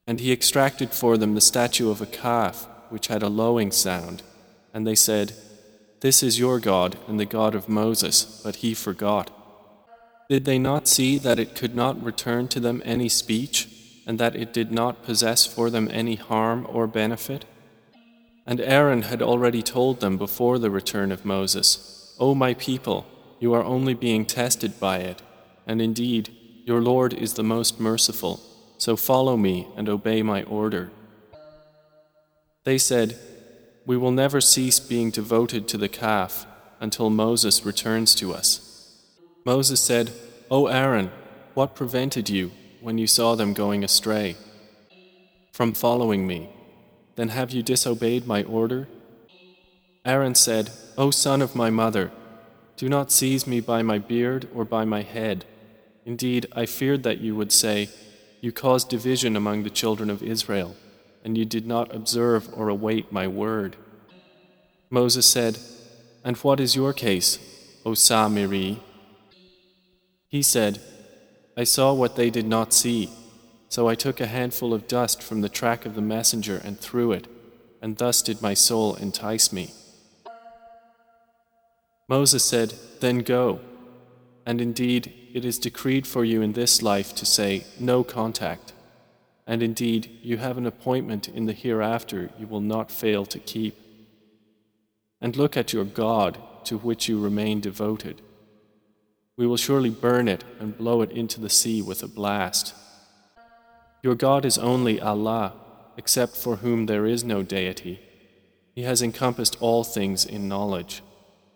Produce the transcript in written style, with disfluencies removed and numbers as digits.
And he extracted for them the statue of a calf, which had a lowing sound. And they said, "This is your God and the God of Moses," but he forgot. Did they not see that it could not return to them any speech, and that it did not possess for them any harm or benefit? And Aaron had already told them before the return of Moses, "O my people, you are only being tested by it, and indeed, your Lord is the most merciful, so follow me and obey my order." They said, "We will never cease being devoted to the calf until Moses returns to us." Moses said, "O Aaron, what prevented you, when you saw them going astray, from following me? Then have you disobeyed my order?" Aaron said, "O son of my mother, do not seize me by my beard or by my head. Indeed, I feared that you would say, 'You caused division among the children of Israel, and you did not observe or await my word.'" Moses said, "And what is your case, O Samiri?" He said, "I saw what they did not see, so I took a handful of dust from the track of the messenger and threw it, and thus did my soul entice me." Moses said, "Then go. And indeed, it is decreed for you in this life to say, 'No contact.' And indeed, you have an appointment in the hereafter you will not fail to keep. And look at your God, to which you remain devoted. We will surely burn it and blow it into the sea with a blast. Your God is only Allah, except for whom there is no deity. He has encompassed all things in knowledge."